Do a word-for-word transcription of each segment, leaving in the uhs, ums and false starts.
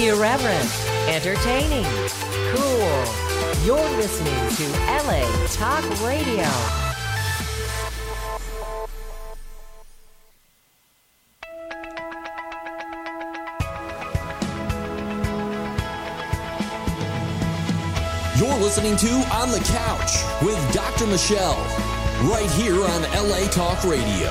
Irreverent, entertaining, cool. You're listening to L A Talk Radio. You're listening to On the Couch with Doctor Michelle, right here on L A Talk Radio.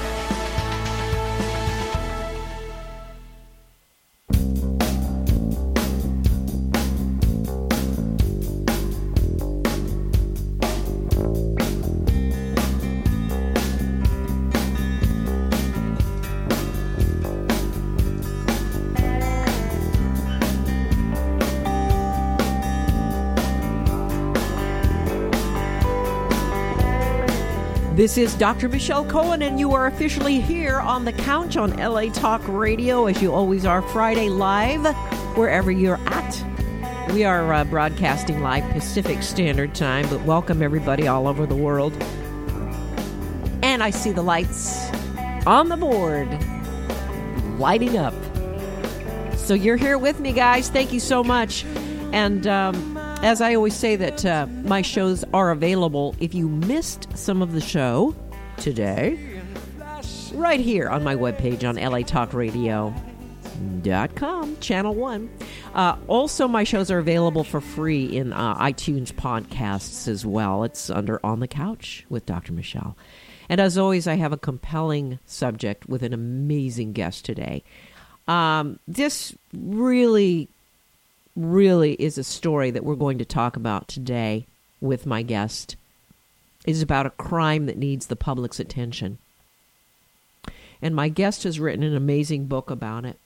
This is Doctor Michelle Cohen, and you are officially here on the couch on L A Talk Radio, as you always are, Friday live, wherever you're at. We are uh, broadcasting live Pacific Standard Time, but welcome everybody all over the world. And I see the lights on the board lighting up. So you're here with me, guys. Thank you so much. And um, as I always say that uh, my shows are available if you missed some of the show today, right here on my webpage on L A Talk Radio dot com, Channel one. Uh, also, my shows are available for free in uh, iTunes podcasts as well. It's under On the Couch with Doctor Michelle. And as always, I have a compelling subject with an amazing guest today. Um, this really... really is a story that we're going to talk about today with my guest. It is about a crime that needs the public's attention. And my guest has written an amazing book about it.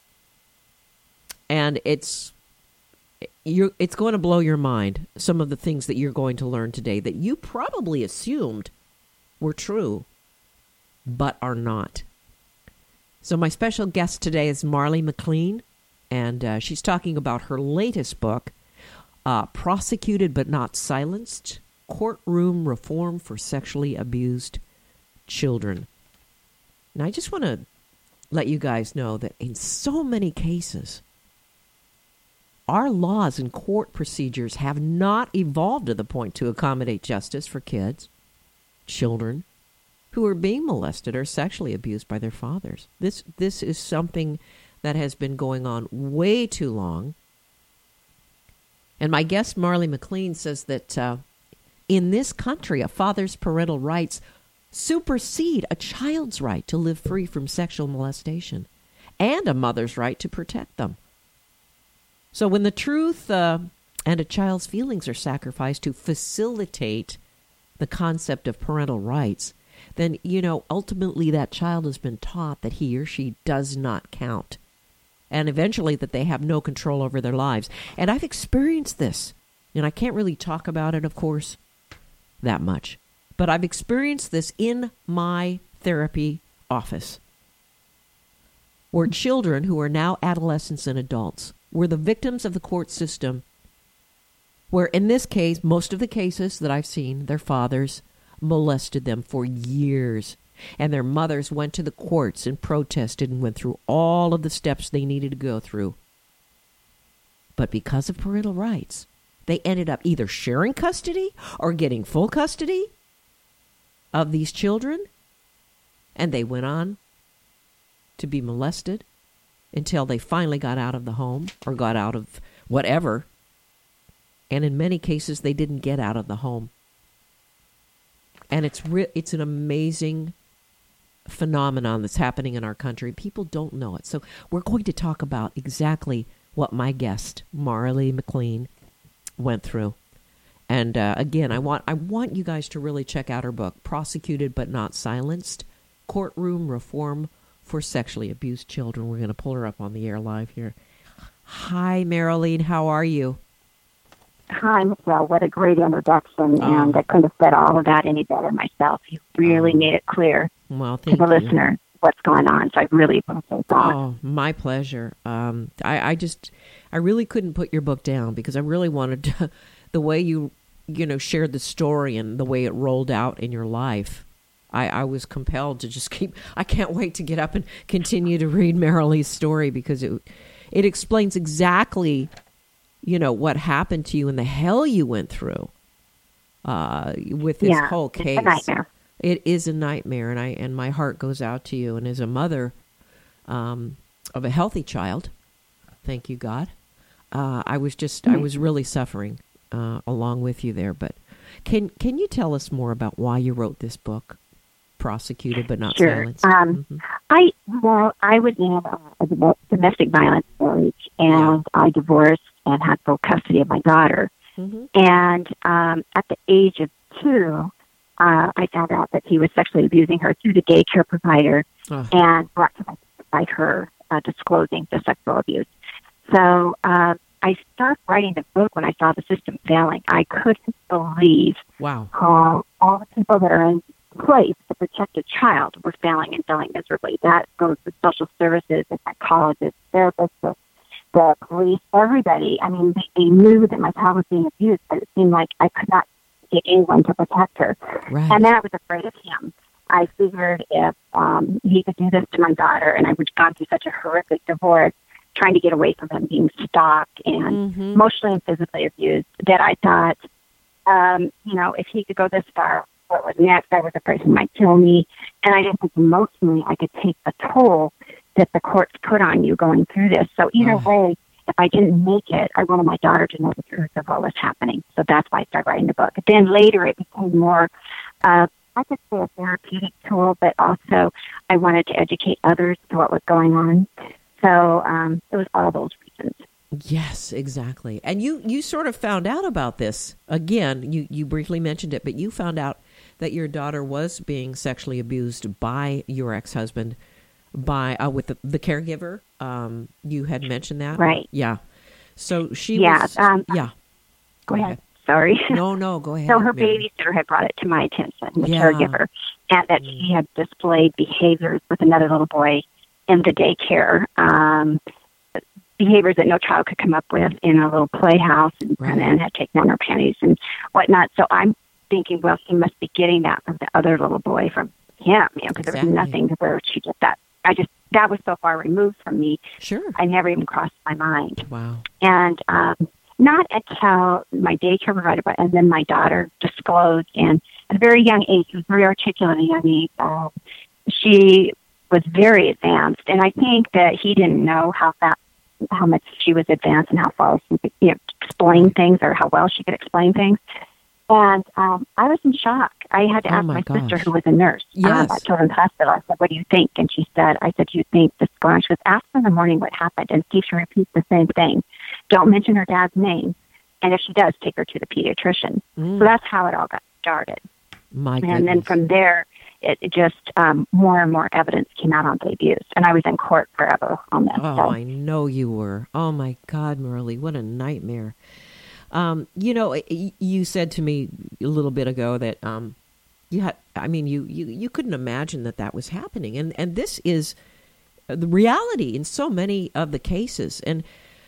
And it's you're, it's going to blow your mind, some of the things that you're going to learn today that you probably assumed were true, but are not. So my special guest today is Marlee McLean. And uh, she's talking about her latest book, uh, Prosecuted But Not Silenced, Courtroom Reform for Sexually Abused Children. Now, I just want to let you guys know that in so many cases, our laws and court procedures have not evolved to the point to accommodate justice for kids, children, who are being molested or sexually abused by their fathers. This, this is something that has been going on way too long. And my guest, Marlee McLean, says that uh, in this country, a father's parental rights supersede a child's right to live free from sexual molestation and a mother's right to protect them. So when the truth uh, and a child's feelings are sacrificed to facilitate the concept of parental rights, then, you know, ultimately that child has been taught that he or she does not count. And eventually that they have no control over their lives. And I've experienced this. And I can't really talk about it, of course, that much. But I've experienced this in my therapy office, where children who are now adolescents and adults were the victims of the court system, where in this case, most of the cases that I've seen, their fathers molested them for years. And their mothers went to the courts and protested and went through all of the steps they needed to go through. But because of parental rights, they ended up either sharing custody or getting full custody of these children. And they went on to be molested until they finally got out of the home or got out of whatever. And in many cases, they didn't get out of the home. And it's re- it's an amazing phenomenon that's happening in our country. People don't know it. So we're going to talk about exactly what my guest, Marlee McLean, went through. And uh, again, I want I want you guys to really check out her book, Prosecuted But Not Silenced, Courtroom Reform for Sexually Abused Children. We're going to pull her up on the air live here. Hi, Marlee. How are you? Hi, Michelle. What a great introduction. Oh. And I couldn't have said all of that any better myself. You really Oh. made it clear Well, to thank the you. listener what's going on. So I really appreciate that. Oh, my pleasure. Um, I, I just, I really couldn't put your book down because I really wanted to, the way you, you know, shared the story and the way it rolled out in your life. I, I was compelled to just keep, I can't wait to get up and continue to read Marlee's story because it, it explains exactly, you know, what happened to you and the hell you went through uh, with this yeah, whole case. It's a nightmare. It is a nightmare, and I and my heart goes out to you. And as a mother um, of a healthy child, thank you, God. Uh, I was just I was really suffering uh, along with you there. But can can you tell us more about why you wrote this book, Prosecuted but Not Sure. Silenced? Um, Mm-hmm. I well, I was in a, a domestic violence marriage, and I divorced and had full custody of my daughter. Mm-hmm. And um, at the age of two, uh, I found out that he was sexually abusing her through the daycare provider, Oh. and brought to my by her uh, disclosing the sexual abuse. So uh, I started writing the book when I saw the system failing. I couldn't believe Wow. how all the people that are in place to protect a child were failing and failing miserably. That goes with social services, the psychologists, therapists, the, the police, everybody. I mean, they, they knew that my child was being abused, but it seemed like I could not get anyone to protect her. Right. And then I was afraid of him. I figured if um, he could do this to my daughter, and I would gone through such a horrific divorce, trying to get away from him being stalked and Mm-hmm. emotionally and physically abused, that I thought, um, you know, if he could go this far, what was next? I was afraid he might kill me. And I didn't think emotionally I could take the toll that the courts put on you going through this. So either Oh. way, if I didn't make it, I wanted my daughter to know the truth of what was happening. So that's why I started writing the book. Then later it became more, uh, I could say a therapeutic tool, but also I wanted to educate others to what was going on. So um, it was all those reasons. Yes, exactly. And you, you sort of found out about this. Again, you, you briefly mentioned it, but you found out that your daughter was being sexually abused by your ex-husband, by uh, with the, the caregiver. Um, you had mentioned that. Right. Yeah. So she Yeah, was... um, yeah. Go ahead. Sorry. No, no, go ahead. So her Mary. babysitter had brought it to my attention, the Yeah. caregiver, and that she had displayed behaviors with another little boy in the daycare, um, behaviors that no child could come up with in a little playhouse, and, Right. and then had taken on her panties and whatnot. So I'm thinking, well, she must be getting that from the other little boy, from him, you know, because there was Exactly. nothing to where she did that. I just, that was so far removed from me, Sure. I never even crossed my mind. Wow. And um, not until my daycare provider, but and then my daughter disclosed, and at a very young age, she was very articulate and young age. Uh, she was very advanced, and I think that he didn't know how fast, how much she was advanced and how far she could, you know, explain things, or how well she could explain things. And um, I was in shock. I had to Oh, ask my my, sister, gosh. who was a nurse um, Yes. at Children's Hospital. I said, "What do you think?" And she said, "I said, do you think this going?" She goes, "Ask her in the morning what happened and see if she repeats the same thing. Don't mention her dad's name, and if she does, take her to the pediatrician." Mm. So that's how it all got started. My And then goodness. from there, it, it just um, more and more evidence came out on the abuse, and I was in court forever on this. Oh, so. I know you were. Oh, my God, Merle, what a nightmare. Um, you know, y- you said to me a little bit ago that um, you had, I mean, you, you, you couldn't imagine that that was happening. And, and this is the reality in so many of the cases. And,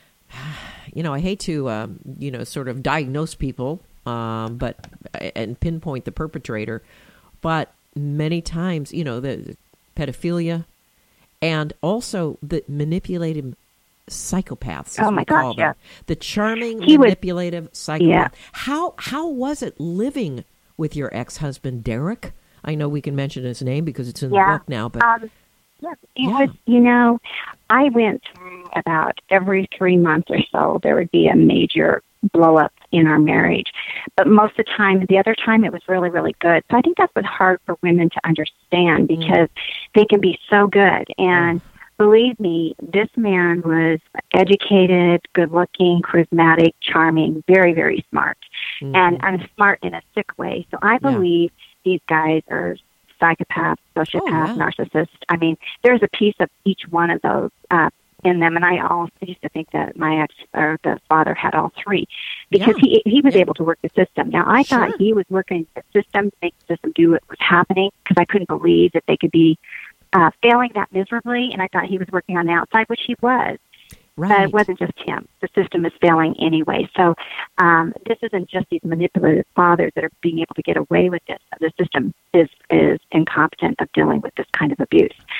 you know, I hate to, um, you know, sort of diagnose people, um, but, and pinpoint the perpetrator, but many times, you know, the pedophilia and also the manipulative psychopaths. as Oh, my we call gosh, them. yeah. The charming, He was- manipulative psychopath. Yeah. How how was it living with your ex-husband, Derek? I know we can mention his name because it's in Yeah. the book now, but Um, yes, it Yeah. was, you know, I went through about every three months or so, there would be a major blow up in our marriage. But most of the time, the other time, it was really, really good. So I think that's what's hard for women to understand, because they can be so good. And believe me, this man was educated, good looking, charismatic, charming, very, very smart. Mhm. And I'm smart in a sick way. So I believe these guys are psychopaths, sociopaths, Oh, yeah. narcissists. I mean, there's a piece of each one of those uh, in them. And I also used to think that my ex, or the father, had all three, because Yeah. he he was Yeah. able to work the system. Now, I Sure. thought he was working the system to make the system do what was happening, because I couldn't believe that they could be uh, failing that miserably. And I thought he was working on the outside, which he was. right. But it wasn't just him. The system is failing anyway. So um, this isn't just these manipulative fathers that are being able to get away with this. The system is is incompetent of dealing with this kind of abuse.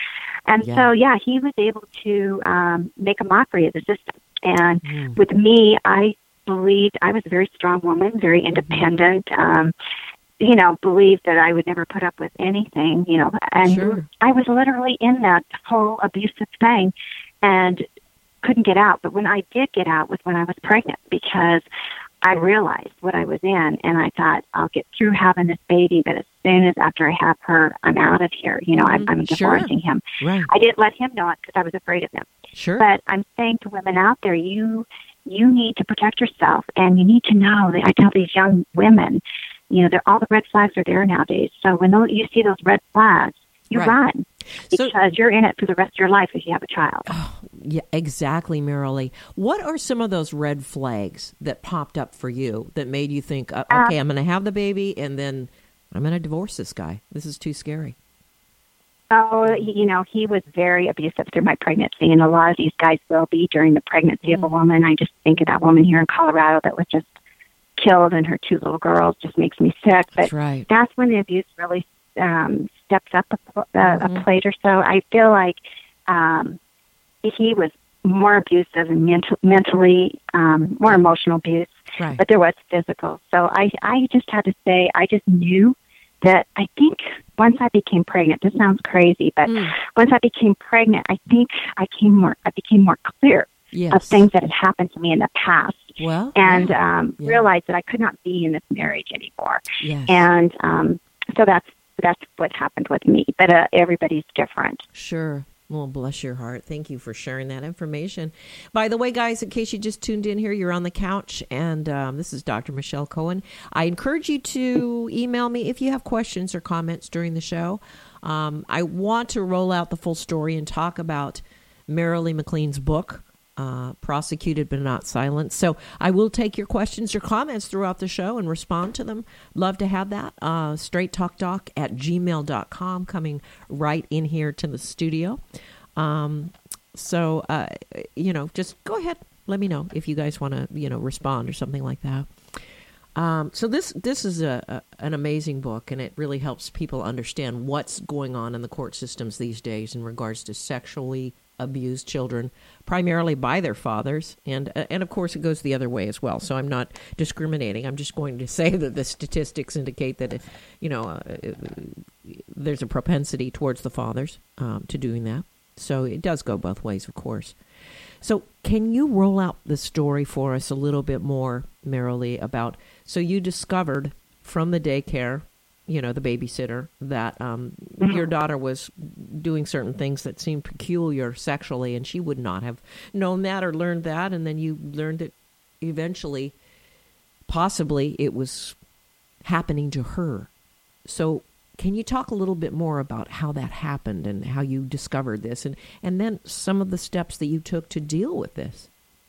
And Yeah. so, yeah, he was able to um, make a mockery of the system. And Mm. with me, I believed I was a very strong woman, very independent, um, you know, believed that I would never put up with anything, you know, and Sure. I was literally in that whole abusive thing and couldn't get out. But when I did get out was when I was pregnant, because I realized what I was in, and I thought, I'll get through having this baby, but as soon as after I have her, I'm out of here. You know, I'm, I'm Sure. divorcing him. Right. I didn't let him know it because I was afraid of him. Sure. But I'm saying to women out there, you you need to protect yourself, and you need to know that I tell these young women, you know, they're, all the red flags are there nowadays. So when those, you see those red flags, you Right. run, So- because you're in it for the rest of your life if you have a child. Yeah, exactly, Marilee. What are some of those red flags that popped up for you that made you think, uh, okay, I'm going to have the baby, and then I'm going to divorce this guy? This is too scary. Oh, you know, he was very abusive through my pregnancy, and a lot of these guys will be during the pregnancy of a woman. I just think of that woman here in Colorado that was just killed, and her two little girls. Just makes me sick. But That's right. that's when the abuse really um, steps up a, pl- uh, Mhm. a plate or so. I feel like um, he was more abusive and mental, mentally, um, more emotional abuse, Right. but there was physical. So I, I just had to say, I just knew that I think once I became pregnant, this sounds crazy, but Mm. once I became pregnant, I think I came more, I became more clear Yes. of things that had happened to me in the past, Well, and yeah. um, Yeah. realized that I could not be in this marriage anymore. Yes. And um, so that's that's what happened with me. But uh, everybody's different. Sure. Well, bless your heart. Thank you for sharing that information. By the way, guys, in case you just tuned in here, you're on the couch, and um, this is Doctor Michelle Cohen. I encourage you to email me if you have questions or comments during the show. Um, I want to roll out the full story and talk about Marilee McLean's book, uh, Prosecuted But Not Silenced. So I will take your questions or comments throughout the show and respond to them. Love to have that. Uh, straight talk doc at gmail dot com, coming right in here to the studio. Um, so, uh, you know, just go ahead. Let me know if you guys want to, you know, respond or something like that. Um, so this this is a, a an amazing book, and it really helps people understand what's going on in the court systems these days in regards to sexually abused children, primarily by their fathers, and uh, and of course it goes the other way as well. So I'm not discriminating. I'm just going to say that the statistics indicate that, you know, uh, there's a propensity towards the fathers um, to doing that. So it does go both ways, of course. So can you roll out the story for us a little bit more, Marilee, about, so you discovered from the daycare, you know, the babysitter, that um, Mm-hmm. your daughter was doing certain things that seemed peculiar sexually, and she would not have known that or learned that, and then you learned that eventually, possibly, it was happening to her. So can you talk a little bit more about how that happened and how you discovered this, and, and then some of the steps that you took to deal with this?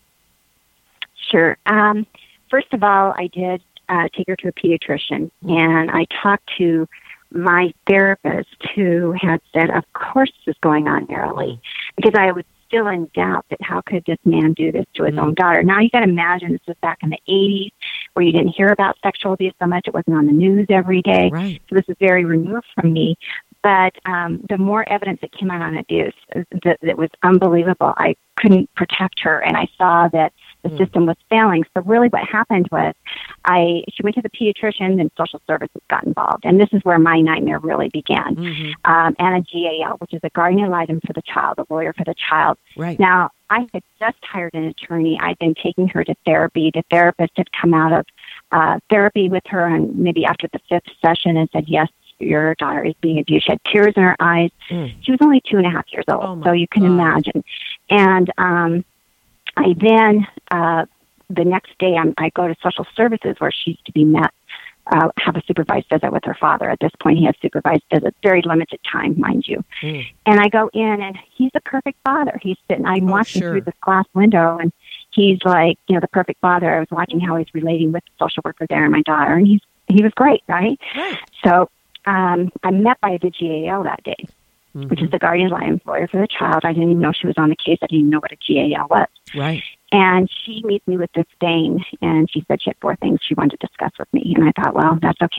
Sure. Um, first of all, I did uh, take her to a pediatrician, and I talked to my therapist, who had said, of course this is going on, Marilee, because I was still in doubt that how could this man do this to his Mm. own daughter. Now you got to imagine this was back in the eighties, where you didn't hear about sexual abuse so much. It wasn't on the news every day. Right. So this is very removed from me. But um, the more evidence that came out on abuse, that, that was unbelievable. I couldn't protect her, and I saw that the Mm. system was failing. So really what happened was I she went to the pediatrician, and social services got involved. And this is where my nightmare really began. Mm-hmm. Um, and a G A L, which is a guardian ad litem for the child, a lawyer for the child. Right. Now, I had just hired an attorney. I'd been taking her to therapy. The therapist had come out of uh, therapy with her, and maybe after the fifth session, and said, yes, your daughter is being abused. She had tears in her eyes. Mm. She was only two and a half years old, Oh, my so you can God. imagine. And um, I then, uh, the next day, I'm, I go to social services, where she's to be met, uh, have a supervised visit with her father. At this point, he has supervised visits, very limited time, mind you. Mm. And I go in, and he's a perfect father. He's sitting, I'm Oh, watching sure. through this glass window, and he's like, you know, the perfect father. I was watching how he's relating with the social worker there and my daughter, and he's he was great, right? Right. So um, I'm met by the G A L that day, Mm-hmm. which is the guardian ad litem lawyer for the child. I didn't even know she was on the case. I didn't even know what a G A L was. Right. And she meets me with disdain, and she said she had four things she wanted to discuss with me. And I thought, well, that's okay.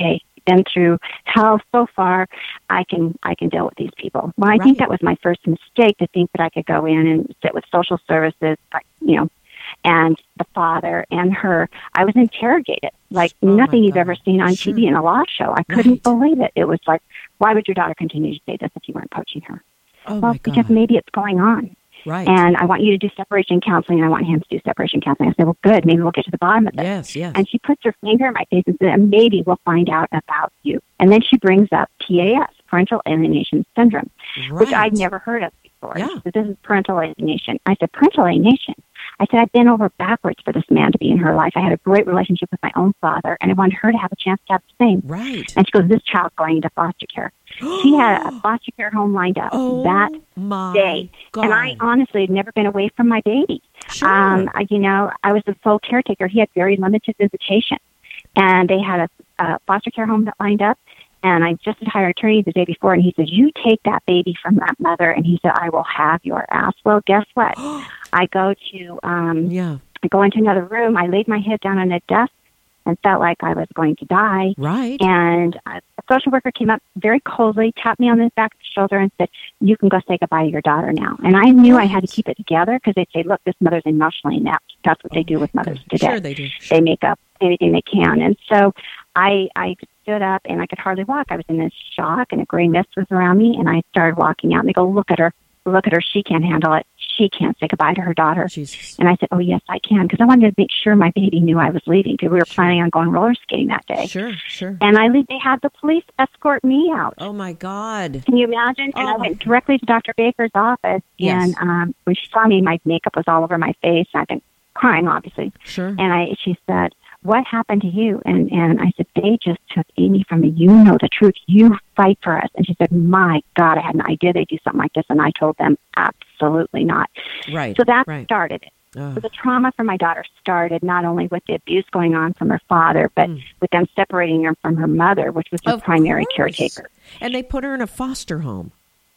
been through hell so far. I can I can deal with these people. Well, I Right. think that was my first mistake to think that I could go in and sit with social services, like, you know, and the father and her. I was interrogated like Oh, my nothing you've God. ever seen on Sure. T V in a law show. I couldn't Right. believe it. It was like, why would your daughter continue to say this if you weren't coaching her? Oh, well, my God. because maybe it's going on. Right. And I want you to do separation counseling, and I want him to do separation counseling. I said, well, good. Maybe we'll get to the bottom of this. Yes, yes. And she puts her finger in my face and said, maybe we'll find out about you. And then she brings up P A S, parental alienation syndrome, which Right. I'd never heard of before. Yeah. She said, this is parental alienation. I said, parental alienation? I said, I've been over backwards for this man to be in her life. I had a great relationship with my own father, and I wanted her to have a chance to have the same. Right. And she goes, this child's going into foster care. She had a foster care home lined up Oh, that my day. God. And I honestly had never been away from my baby. Sure. Um, I, you know, I was the sole caretaker. He had very limited visitation. And they had a, a foster care home that lined up. And I just had hired an attorney the day before, and he said, you take that baby from that mother. And he said, I will have your ass. Well, guess what? I go to, um, Yeah. I go into another room. I laid my head down on a desk and felt like I was going to die. Right. And a social worker came up very coldly, tapped me on the back of the shoulder and said, you can go say goodbye to your daughter now. And I knew I had to keep it together because they'd say, look, this mother's emotionally inept. That's what they do with mothers today. Sure, they do. Sure. They make up anything they can. And so I, I stood up and I could hardly walk. I was in this shock and a gray mist was around me. And I started walking out and they go, look at her. Look at her. She can't handle it. She can't say goodbye to her daughter. Jesus. And I said, oh, yes, I can, because I wanted to make sure my baby knew I was leaving, because we were Sure. planning on going roller skating that day. Sure, sure. And I leave, they had the police escort me out. Oh, my God. Can you imagine? And Oh. I went directly to Doctor Baker's office. Yes. And um, when she saw me, my makeup was all over my face. I've been crying, obviously. Sure. And I, she said, what happened to you? And, and I said, they just took Amy from me. You know the truth. You fight for us. And she said, my God, I had an idea they'd do something like this. And I told them, absolutely not. Right. So that right. started it. Oh. So the trauma for my daughter started not only with the abuse going on from her father, but Mm. with them separating her from her mother, which was the Of primary course. caretaker. And they put her in a foster home.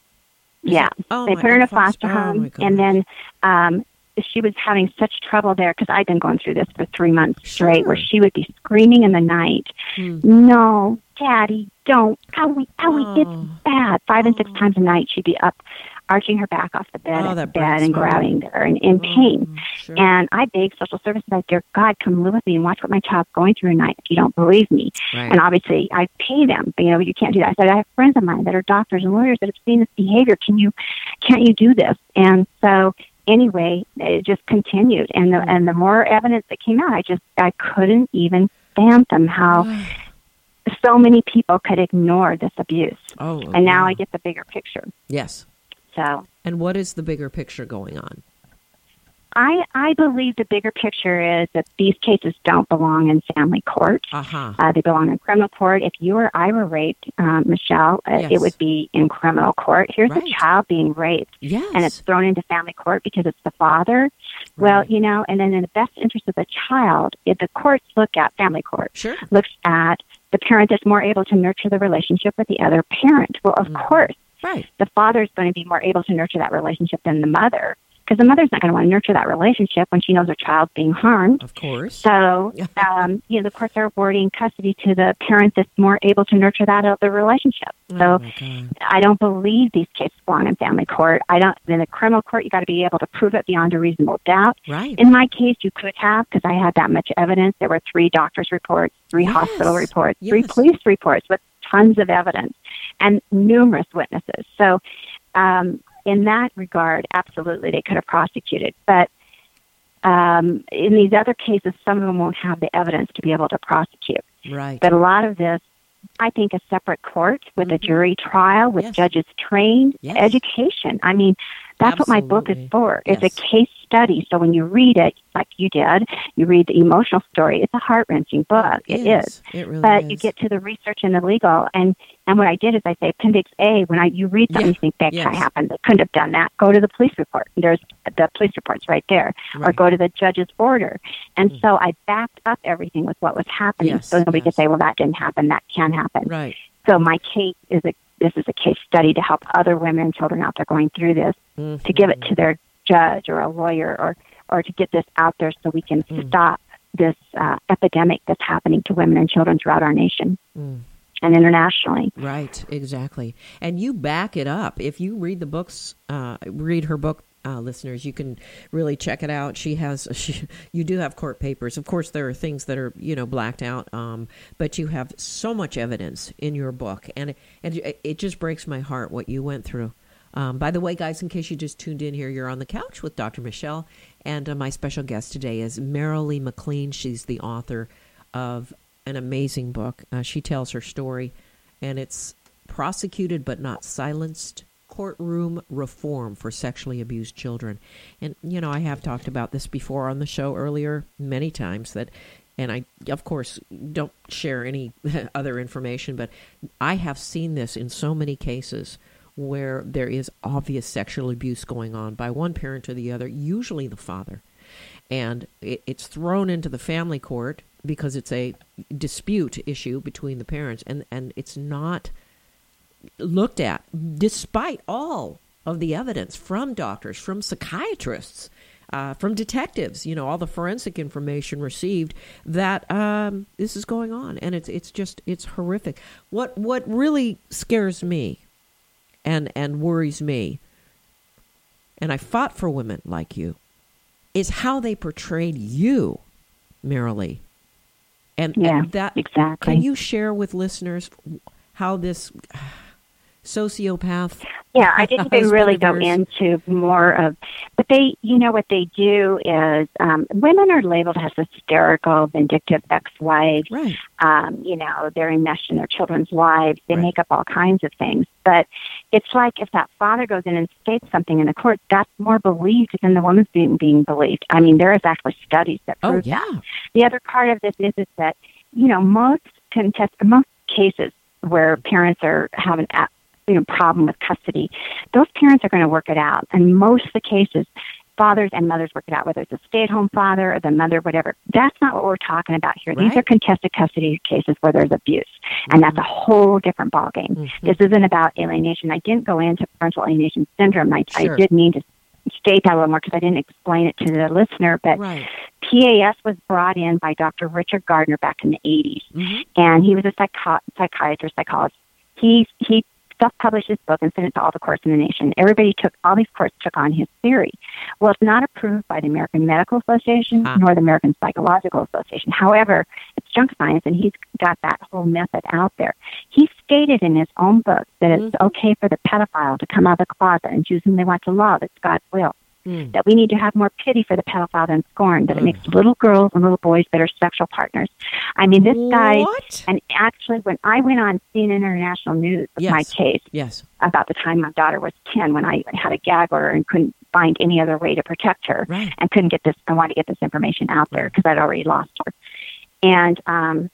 Is Yeah. it- Oh, they my put her in a God, foster oh, my home, God. and then um, she was having such trouble there because I'd been going through this for three months straight, Sure. where she would be screaming in the night, Hmm. no, Daddy, don't, owie, owie, Oh. it's bad. Five and six times a night she'd be up, arching her back off the bed, Oh, at that bed breaks and my heart. grabbing her and in pain. Oh, sure. And I begged social services, like, dear God, come live with me and watch what my child's going through tonight if you don't believe me. Right. And obviously, I pay them. But, you know, you can't do that. I said, I have friends of mine that are doctors and lawyers that have seen this behavior. Can you, can't you do this? And so, anyway, it just continued. And the, and the more evidence that came out, I just, I couldn't even fathom how so many people could ignore this abuse. Oh, And now yeah. I get the bigger picture. Yes. So And what is the bigger picture going on? I, I believe the bigger picture is that these cases don't belong in family court. Uh-huh. Uh, they belong in criminal court. If you or I were raped, um, Michelle, uh, Yes. it would be in criminal court. Here's Right. a child being raped, Yes. and it's thrown into family court because it's the father. Well, Right. you know, and then in the best interest of the child, if the courts look at family court, Sure. looks at the parent that's more able to nurture the relationship with the other parent. Well, of Mhm. course, Right. the father is going to be more able to nurture that relationship than the mother, because the mother's not going to want to nurture that relationship when she knows her child's being harmed. Of course. So, um, you know, the courts are awarding custody to the parent that's more able to nurture that other relationship. Oh, So, my God. I don't believe these cases belong in family court. I don't. In the criminal court, you got to be able to prove it beyond a reasonable doubt. Right. In my case, you could have, because I had that much evidence. There were three doctors' reports, three Yes. hospital reports, three Yes. police reports with tons of evidence and numerous witnesses. So, um, in that regard, absolutely, they could have prosecuted. But um, in these other cases, some of them won't have the evidence to be able to prosecute. Right. But a lot of this, I think, a separate court with a Mhm. jury trial, with Yes. judges trained, Yes. education. I mean, that's what my book is Absolutely. for. It's Yes. a case study. So when you read it, like you did, you read the emotional story. It's a heart-wrenching book. It is. It really But is. you get to the research and the legal, and and what I did is I say Appendix A. When I you read something, Yeah. you think that Yes. can't happen. They couldn't have done that. Go to the police report. There's the police reports right there, or Right. go to the judge's order. And Mm. so I backed up everything with what was happening, Yes, so nobody yes. could say, "Well, that didn't happen. That can happen." Right. So my case is a this is a case study to help other women and children out there going through this, Mhm. to give it to their judge or a lawyer, or or to get this out there so we can Mm. stop this uh, epidemic that's happening to women and children throughout our nation. Mm. and internationally. Right, exactly. And you back it up. If you read the books, uh, read her book, uh, listeners, you can really check it out. She has, she, you do have court papers. Of course, there are things that are, you know, blacked out, um, but you have so much evidence in your book. And, and it just breaks my heart what you went through. Um, by the way, guys, in case you just tuned in here, you're on the couch with Doctor Michelle, and uh, my special guest today is Marilee McLean. She's the author of an amazing book. Uh, she tells her story, and it's Prosecuted But Not Silenced, Courtroom Reform for Sexually Abused Children. And, you know, I have talked about this before on the show earlier many times, that, and I, of course, don't share any other information, but I have seen this in so many cases where there is obvious sexual abuse going on by one parent or the other, usually the father. And it, it's thrown into the family court because it's a dispute issue between the parents, and, and it's not looked at, despite all of the evidence from doctors, from psychiatrists, uh, from detectives, you know, all the forensic information received that um, this is going on. And it's it's just, it's horrific. What what really scares me and and worries me, and I fought for women like you, is how they portrayed you, Marilee. And, yeah, and that, exactly. Can you share with listeners how this sociopath? Yeah, I didn't even really go yours. into more of, but they, you know, what they do is um, women are labeled as hysterical, vindictive ex-wives. Right. Um, you know, they're enmeshed in their children's lives. They Right. make up all kinds of things. But it's like if that father goes in and states something in the court, that's more believed than the woman's being, being believed. I mean, there is actually studies that Oh, prove yeah. that. The other part of this is, is that, you know, most contest, most cases where parents are having a you know, problem with custody, those parents are going to work it out. And most of the cases, fathers and mothers work it out, whether it's a stay-at-home father or the mother, whatever. That's not what we're talking about here. Right. These are contested custody cases where there's abuse, and that's a whole different ballgame. Mm-hmm. This isn't about alienation. I didn't go into parental alienation syndrome. I, Sure. I did mean to state that a little more because I didn't explain it to the listener, but Right. P A S was brought in by Doctor Richard Gardner back in the eighties, Mm-hmm. and he was a psycho- psychiatrist, psychologist. He he self-published his book and sent it to all the courts in the nation. Everybody took, all these courts took on his theory. Well, it's not approved by the American Medical Association Huh. nor the American Psychological Association. However, it's junk science, and he's got that whole method out there. He stated in his own book that it's Mm-hmm. okay for the pedophile to come out of the closet and choose whom they want to love. It's God's will. Mm. That we need to have more pity for the pedophile than scorn, that Mm. it makes little girls and little boys better sexual partners. I mean, this guy, What? and actually when I went on C N N International News with Yes. my case Yes. about the time my daughter was ten, when I had a gag order and couldn't find any other way to protect her, Right. and couldn't get this, I wanted to get this information out there because I'd already lost her. And um,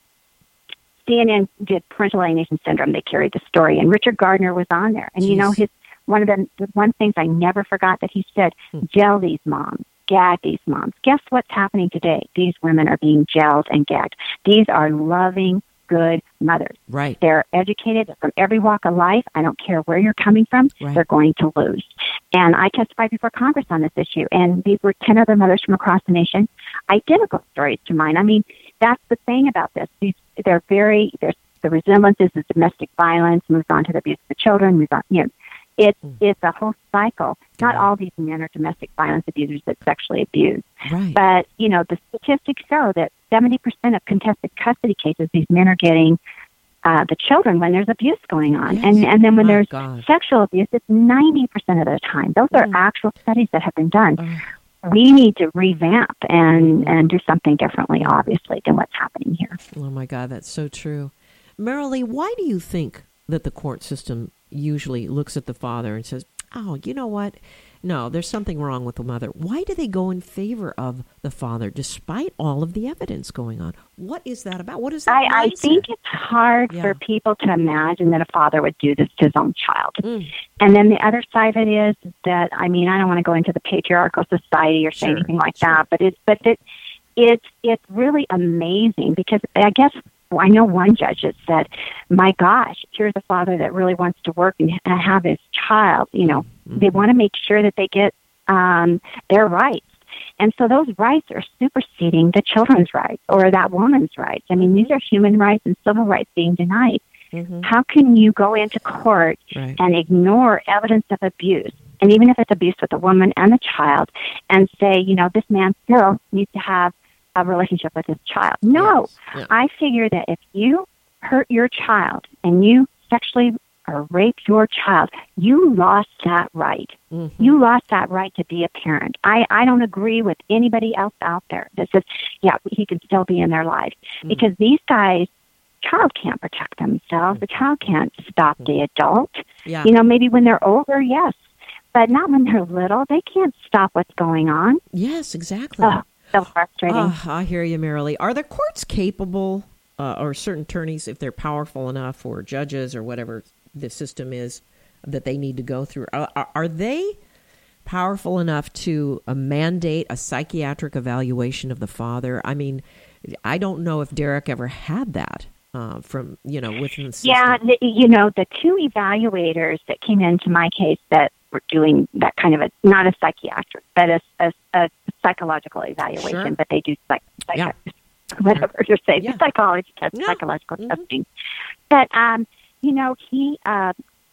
C N N did parental alienation syndrome. They carried the story, and Richard Gardner was on there. And, you know, Jeez. his one of the, the one things I never forgot that he said, Hmm. gel these moms, gag these moms. Guess what's happening today? These women are being gelled and gagged. These are loving, good mothers. Right. They're educated from every walk of life. I don't care where you're coming from. Right. They're going to lose. And I testified before Congress on this issue, and these were ten other mothers from across the nation, identical stories to mine. I mean, that's the thing about this. These, they're very, there's the resemblances of domestic violence, moves on to the abuse of the children, moves on, you know, it's, Mm. it's a whole cycle. Not Yeah. all these men are domestic violence abusers that sexually abuse. Right. But, you know, the statistics show that seventy percent of contested custody cases, these men are getting uh, the children when there's abuse going on. Yes. And and then when My there's God. sexual abuse, it's ninety percent of the time. Those are Mm. actual studies that have been done. Oh. We need to revamp and, Mm-hmm. and do something differently, obviously, than what's happening here. Oh, my God, that's so true. Marilee, why do you think that the court system usually looks at the father and says, oh, you know what? No, there's something wrong with the mother. Why do they go in favor of the father despite all of the evidence going on? What is that about? What is that I, I mindset? think it's hard Yeah. for people to imagine that a father would do this to his own child. Mm. And then the other side of it is that, I mean, I don't want to go into the patriarchal society or say Sure, anything like sure. that, but it's but it, it's it's really amazing because I guess I know one judge that said, "My gosh, here's a father that really wants to work and ha- have his child. You know, Mm-hmm. they want to make sure that they get um, their rights." And so those rights are superseding the children's rights or that woman's rights. I mean, these are human rights and civil rights being denied. Mm-hmm. How can you go into court Right. and ignore evidence of abuse, and even if it's abuse with a woman and a child, and say, you know, this man still needs to have a relationship with his child? No. Yes. Yeah. I figure that if you hurt your child and you sexually or rape your child, you lost that right. Mm-hmm. You lost that right to be a parent. I, I don't agree with anybody else out there that says, yeah, he can still be in their life. Mm-hmm. Because these guys, child can't protect themselves. The child can't stop the adult. Yeah. You know, maybe when they're older, yes. But not when they're little. They can't stop what's going on. Yes, exactly. Oh, so frustrating. Oh, I hear you, Marilee. Are the courts capable, uh, or certain attorneys, if they're powerful enough, or judges, or whatever the system is that they need to go through, are, are they powerful enough to uh, mandate a psychiatric evaluation of the father? I mean, I don't know if Derek ever had that uh, from, you know, within the system. Yeah, the, you know, the two evaluators that came into my case that were doing that kind of a, not a psychiatric, but a, a, a psychological evaluation, Sure. but they do psych, psych Yeah. whatever you're saying, Yeah. psychology test, Yeah. psychological Mhm. testing. But, um, you know, he, uh,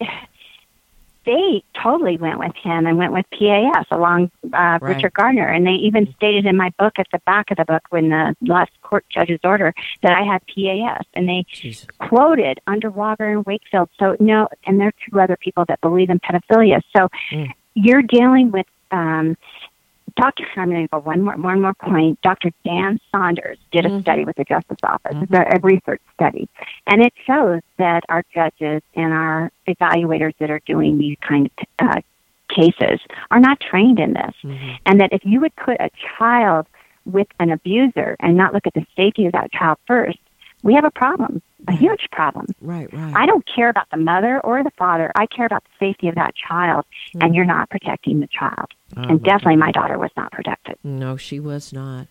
they totally went with him and went with P A S along uh, Right. Richard Gardner. And they even stated in my book at the back of the book when the last court judge's order that I had P A S. And they Jesus. quoted Underwater and Wakefield. So, no, and there are two other people that believe in pedophilia. So Mm. you're dealing with um, Doctor I'm going to go one more one more point. Doctor Dan Saunders did a Mhm. study with the Justice Office, Mhm. a, a research study, and it shows that our judges and our evaluators that are doing these kind of uh, cases are not trained in this, Mhm. and that if you would put a child with an abuser and not look at the safety of that child first, we have a problem, a huge problem. Right, right. I don't care about the mother or the father. I care about the safety of that child, and you're not protecting the child. Oh, and my definitely God. my daughter was not protected. No, she was not.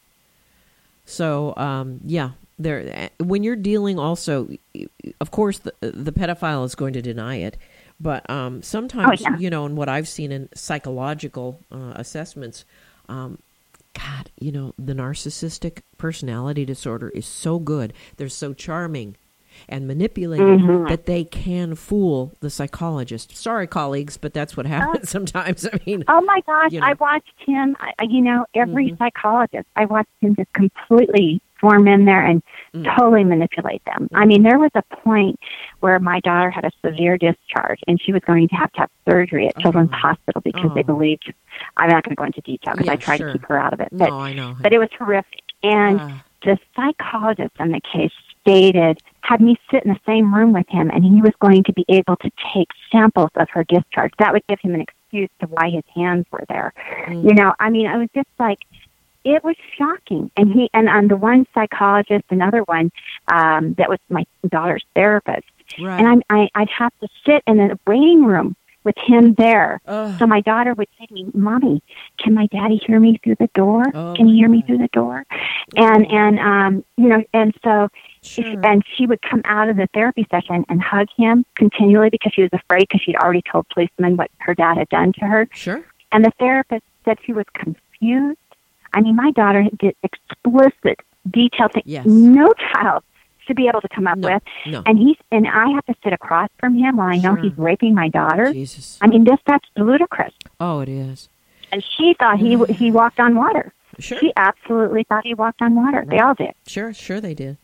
So, um, yeah, there. When you're dealing, also, of course, the the pedophile is going to deny it, but um, sometimes, Oh, yeah. you know, and what I've seen in psychological uh, assessments, um, God, you know, the narcissistic personality disorder is so good. They're so charming and manipulative Mhm. that they can fool the psychologist. Sorry, colleagues, but that's what happens sometimes. I mean, Oh my gosh, You know. I watched him. I, I- you know, every Mhm. psychologist, I watched him just completely form in there and Mm. totally manipulate them. I mean, there was a point where my daughter had a severe discharge, and she was going to have to have surgery at Children's Oh. Hospital because they Oh. believed. I'm not going to go into detail because Yeah, I tried sure. to keep her out of it, but no, I know. but it was horrific. And Ah. the psychologist on the case stated, had me sit in the same room with him, and he was going to be able to take samples of her discharge. That would give him an excuse to why his hands were there. Mm. You know, I mean, I was just like, it was shocking. And he, and on the one psychologist, another one um, that was my daughter's therapist, Right. and I'm, I, I'd have to sit in a waiting room with him there. Ugh. So my daughter would say to me, "Mommy, can my daddy hear me through the door? Oh, can he my hear me God. through the door?" And and um, you know, and so Sure. and she would come out of the therapy session and hug him continually because she was afraid because she'd already told policemen what her dad had done to her. Sure. And the therapist said she was confused. I mean, my daughter did explicit, detailed things Yes. no child should be able to come up No, with. no. And he's and I have to sit across from him while I know Sure. he's raping my daughter. Jesus. I mean, this that's ludicrous. Oh, it is. And she thought he he walked on water. Sure. She absolutely thought he walked on water. They all did. Sure, sure they did.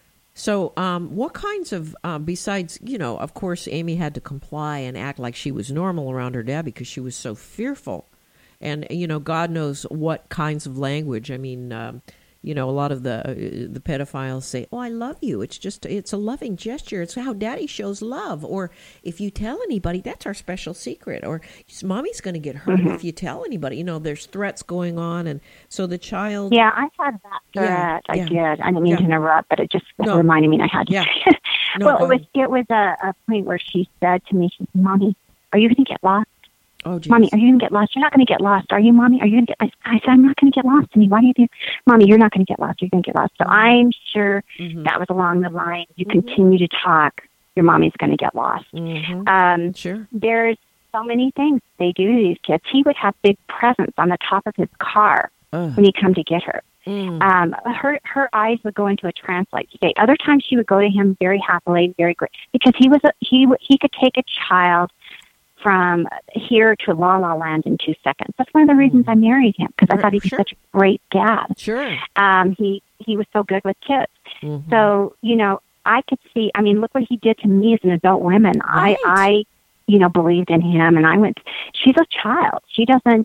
So, um, what kinds of, uh, besides, you know, of course, Amy had to comply and act like she was normal around her dad because she was so fearful. And, you know, God knows what kinds of language. I mean, um, you know, a lot of the uh, the pedophiles say, "Oh, I love you." It's just, it's a loving gesture. It's how daddy shows love. Or if you tell anybody, that's our special secret. Or mommy's going to get hurt Mm-hmm. if you tell anybody. You know, there's threats going on. And so the child. Yeah, I had that Yeah, threat. I yeah. did. I didn't mean Yeah. to interrupt, but it just No. reminded me I had to. Yeah. No, well, go it was ahead. it was a, a point where she said to me, she said, "Mommy, are you going to get lost? Oh, geez. Mommy, are you going to get lost? You're not going to get lost, are you, Mommy? Are you going to get?" I, I said, "I'm not going to get lost." And why do you think, Mommy, you're not going to get lost? You're going to get lost. So I'm sure Mhm. that was along the line. You continue to talk, your mommy's going to get lost. Mhm. Um, Sure. there's so many things they do to these kids. He would have big presents on the top of his car Ugh. when he come to get her. Mm. Um, her her eyes would go into a trance-like state. Other times she would go to him very happily, very great, because he was a, he he could take a child from here to La La Land in two seconds. That's one of the reasons mm. I married him, because I thought he was sure. such a great dad. Sure. Um, he he was so good with kids. Mm-hmm. So you know, I could see. I mean, look what he did to me as an adult woman. Right. I I you know believed in him, and I went. She's a child. She doesn't.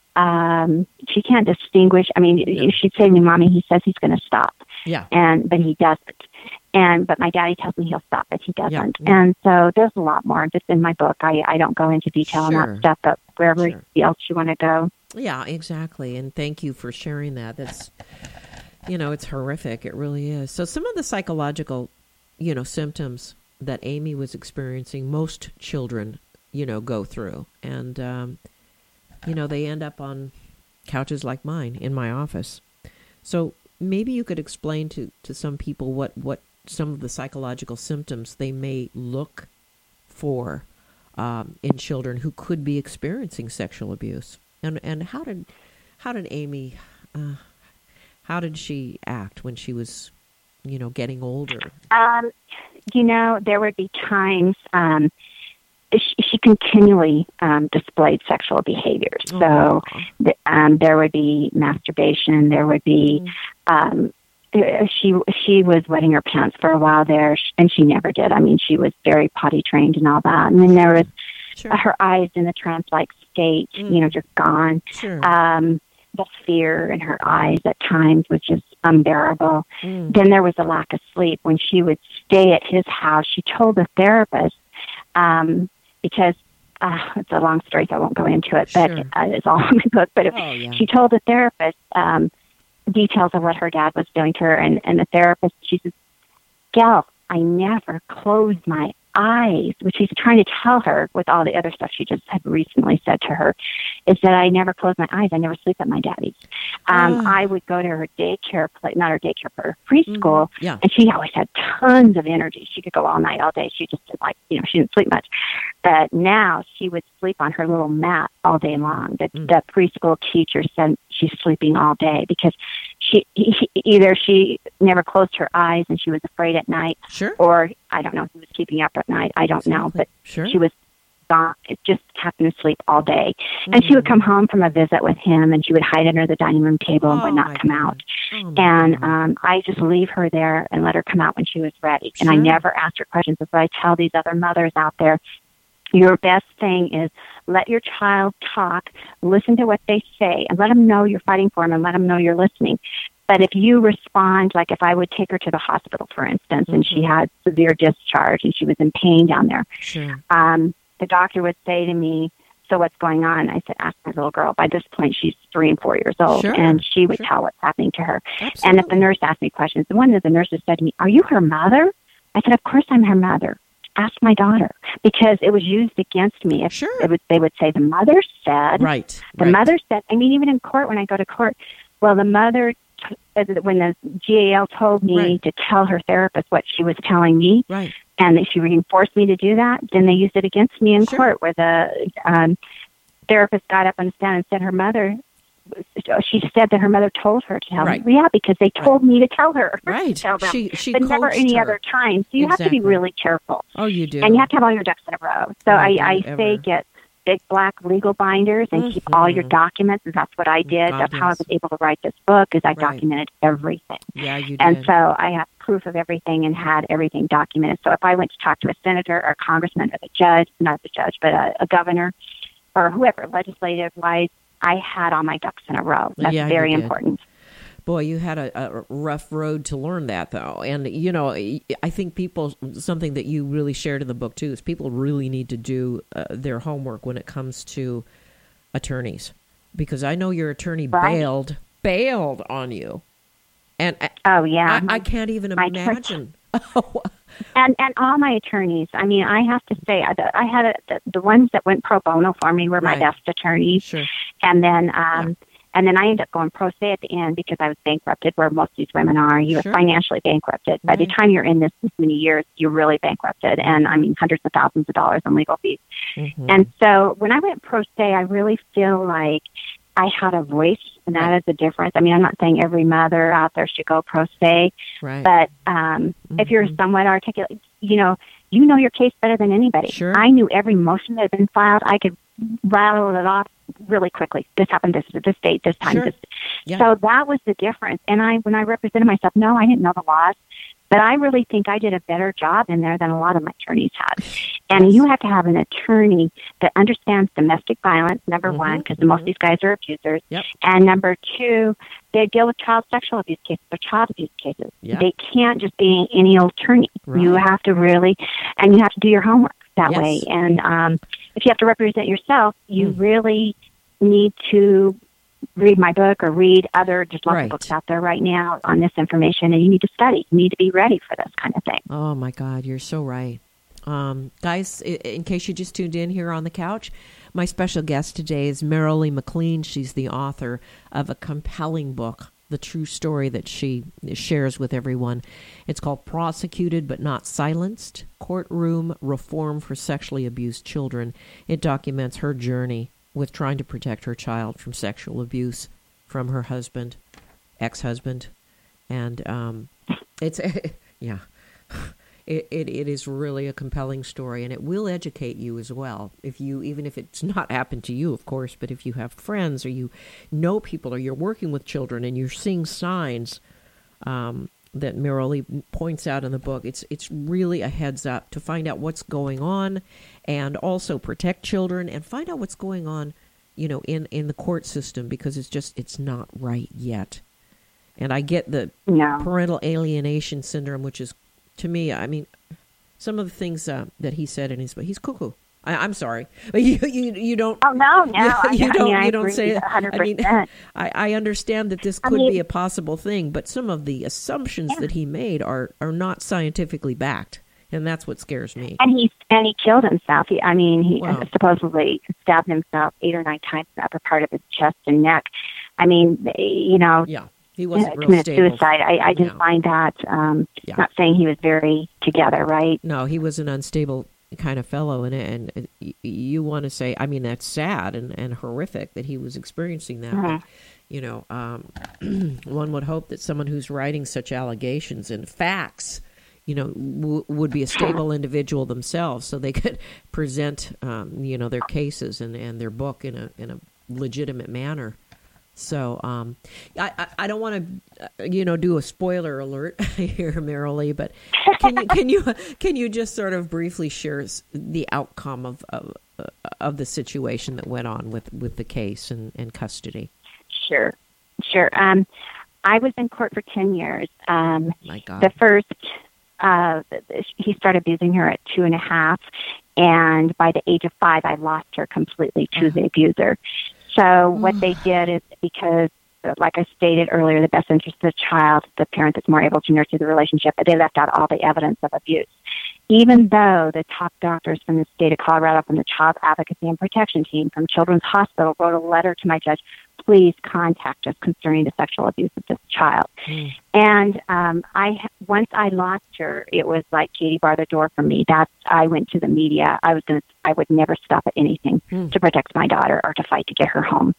Um, she can't distinguish. I mean, yeah. she'd say to me, "Mommy, he says he's going to stop." Yeah. And but he doesn't. And but my daddy tells me he'll stop, but he doesn't. Yeah. And so there's a lot more just in my book. I, I don't go into detail sure. on that stuff, but wherever sure. else you want to go. Yeah, exactly. And thank you for sharing that. That's, you know, it's horrific. It really is. So some of the psychological, you know, symptoms that Amy was experiencing, most children, you know, go through. And, um, you know, they end up on couches like mine in my office. So maybe you could explain to, to some people what, what some of the psychological symptoms they may look for um, in children who could be experiencing sexual abuse. And and how did how did Amy, uh, how did she act when she was, you know, getting older? Um, you know, there would be times um, she, she continually um, displayed sexual behaviors. Oh. So the, um, there would be masturbation. There would be mm. um, she she was wetting her pants for a while there, and she never did. I mean, she was very potty trained and all that. And then there was sure. uh, her eyes in the trance-like state, mm. you know, just gone. Sure. Um, the fear in her eyes at times was just unbearable. Mm. Then there was a lack of sleep. When she would stay at his house, she told the therapist, um, because uh, it's a long story, so I won't go into it, but sure. uh, it's all in my book. But oh, yeah. she told the therapist um, details of what her dad was doing to her, and, and the therapist, she says, "Gal, I never closed my eyes," which he's trying to tell her with all the other stuff she just had recently said to her, is that I never close my eyes. I never sleep at my daddy's. Um, oh. I would go to her daycare, play, not her daycare, but her preschool, mm-hmm. yeah. and she always had tons of energy. She could go all night, all day. She just didn't like, you know, she didn't sleep much. But now she would sleep on her little mat all day long. The, mm. the preschool teacher said she's sleeping all day because she he, either she never closed her eyes and she was afraid at night, sure. or I don't know, he was keeping up at night. I don't exactly. know, but sure. she was gone. It just happened to sleep all day. Mm. And she would come home from a visit with him, and she would hide under the dining room table and oh, would not come God. out. Oh, and um, I just leave her there and let her come out when she was ready. Sure. And I never asked her questions. That's what I tell these other mothers out there. Your best thing is let your child talk, listen to what they say, and let them know you're fighting for them, and let them know you're listening. But if you respond, like if I would take her to the hospital, for instance, mm-hmm. and she had severe discharge and she was in pain down there, sure. um, the doctor would say to me, "So what's going on?" I said, "Ask my little girl." By this point, she's three and four years old, sure. and she would sure. tell what's happening to her. Absolutely. And if the nurse asked me questions, one of the nurses said to me, "Are you her mother?" I said, "Of course I'm her mother. Ask my daughter," because it was used against me. If sure. it would, they would say, "The mother said." Right. The right. mother said. I mean, even in court, when I go to court, well, the mother, t- when the G A L told me right. to tell her therapist what she was telling me, right. and that she reinforced me to do that, then they used it against me in sure. court, where the um, therapist got up on the stand and said her mother. She said that her mother told her to tell right. me. Yeah, because they told right. me to tell her. Right. To tell them. She, she but never any her. other time. So you exactly. have to be really careful. Oh, you do. And you have to have all your ducks in a row. So oh, I, I ever. say get big black legal binders and mm-hmm. keep all your documents. And that's what I did. God, that's yes. how I was able to write this book, is I right. documented everything. Yeah, you did. And so I have proof of everything and had everything documented. So if I went to talk to a senator or a congressman or the judge, not the judge, but a, a governor or whoever, legislative-wise, I had all my ducks in a row. That's yeah, very important. Boy, you had a, a rough road to learn that, though. And, you know, I think people, something that you really shared in the book, too, is people really need to do uh, their homework when it comes to attorneys. Because I know your attorney right. bailed, bailed on you. And oh, yeah. I, I can't even my imagine. And and all my attorneys, I mean, I have to say, I, I had a, the, the ones that went pro bono for me were right. my best attorneys. Sure. And then um, yeah. and then I ended up going pro se at the end because I was bankrupted, where most of these women are. You're sure. financially bankrupted. By right. the time you're in this this many years, you're really bankrupted. And I mean, hundreds of thousands of dollars in legal fees. Mm-hmm. And so when I went pro se, I really feel like I had a voice, and that is the difference. I mean, I'm not saying every mother out there should go pro se, Right. but um, Mm-hmm. if you're somewhat articulate, you know, you know your case better than anybody. Sure. I knew every motion that had been filed. I could rattle it off really quickly. This happened this this date, this time. Sure. This. Yeah. So that was the difference. And I, when I represented myself, no, I didn't know the laws. But I really think I did a better job in there than a lot of my attorneys had. And Yes. you have to have an attorney that understands domestic violence, number Mhm, one, because mhm. most of these guys are abusers. Yep. And number two, they deal with child sexual abuse cases or child abuse cases. Yep. They can't just be any old attorney. You Right. have to really, and you have to do your homework that Yes. way. And um, if you have to represent yourself, you Mm. really need to read my book or read other, just lots Right. of books out there right now on this information, and you need to study. You need to be ready for this kind of thing. Oh, my God, you're so right. Um, guys, i- in case you just tuned in here on the couch, my special guest today is Marilee McLean. She's the author of a compelling book, the true story that she shares with everyone. It's called Prosecuted But Not Silenced, Courtroom Reform for Sexually Abused Children. It documents her journey with trying to protect her child from sexual abuse from her husband, ex-husband. And um, it's, yeah, it, it it is really a compelling story, and it will educate you as well. If you, even if it's not happened to you, of course, but if you have friends or you know people or you're working with children and you're seeing signs um, that Marilee points out in the book, it's it's really a heads up to find out what's going on, and also protect children and find out what's going on, you know, in, in the court system, because it's just it's not right yet. And I get the No. parental alienation syndrome, which is, to me, I mean, some of the things uh, that he said in his book, he's cuckoo. I, I'm sorry, but you you you don't. Oh, no, no. I, you I don't mean, I you don't agree say it. one hundred I mean, percent. I, I understand that this I could mean- be a possible thing, but some of the assumptions Yeah. that he made are, are not scientifically backed, and that's what scares me. And he and he killed himself. He, I mean, he Wow. supposedly stabbed himself eight or nine times in the upper part of his chest and neck. I mean, you know, Yeah, he uh, wasn't real committed stable. suicide. I, I just No. find that um, Yeah. not saying he was very together, right? No, he was an unstable kind of fellow, and and, and y- you want to say, I mean, that's sad and, and horrific that he was experiencing that. Mhm. But, you know, um, one would hope that someone who's writing such allegations and facts, you know, w- would be a stable individual themselves, so they could present, um, you know, their cases and, and their book in a in a legitimate manner. So um, I, I, I don't want to, uh, you know, do a spoiler alert here, Marilee, but can you can you can you just sort of briefly share s- the outcome of of, uh, of the situation that went on with, with the case and, and custody? Sure, sure. Um, I was in court for ten years. Um, My God. the first, uh, he started abusing her at two and a half, and by the age of five, I lost her completely to the abuser. So what they did is, because, like I stated earlier, the best interest of the child, the parent that's more able to nurture the relationship, they left out all the evidence of abuse. Even though the top doctors from the state of Colorado, from the Child Advocacy and Protection Team, from Children's Hospital, wrote a letter to my judge, please contact us concerning the sexual abuse of this child. Mm. And um, I once I lost her, it was like Katie barred the door for me. That's I went to the media. I was gonna, I would never stop at anything Mm. to protect my daughter or to fight to get her home.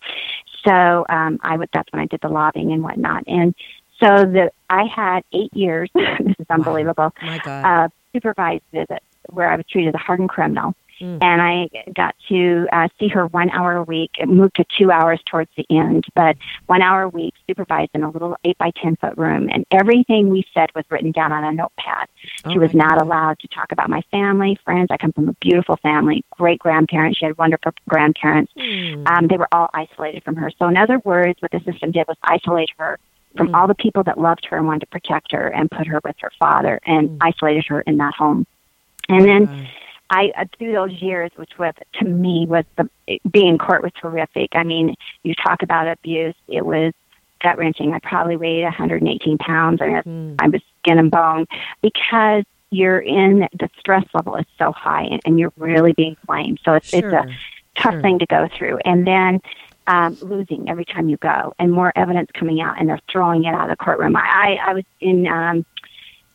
So um, I would. That's when I did the lobbying and whatnot. And so the I had eight years. This is unbelievable. My God. Uh, supervised visits where I was treated as a hardened criminal. Mm. And I got to uh, see her one hour a week. It moved to two hours towards the end, but one hour a week, supervised in a little eight by ten foot room. And everything we said was written down on a notepad. Oh, She was my not God. allowed to talk about my family, friends. I come from a beautiful family, great grandparents. She had wonderful grandparents. Mm. Um, they were all isolated from her. So in other words, what the system did was isolate her from Mm. all the people that loved her and wanted to protect her, and put her with her father, and Mm. isolated her in that home. And then God. I, uh, through those years, which was, to me, was the, being in court was horrific. I mean, you talk about abuse. It was gut wrenching. I probably weighed one hundred eighteen pounds. I mean, Mm. I was skin and bone, because you're in, the stress level is so high, and, and you're really being blamed. So it's, Sure. it's a tough Sure. thing to go through. And then um, losing every time you go, and more evidence coming out, and they're throwing it out of the courtroom. I, I, I was in um,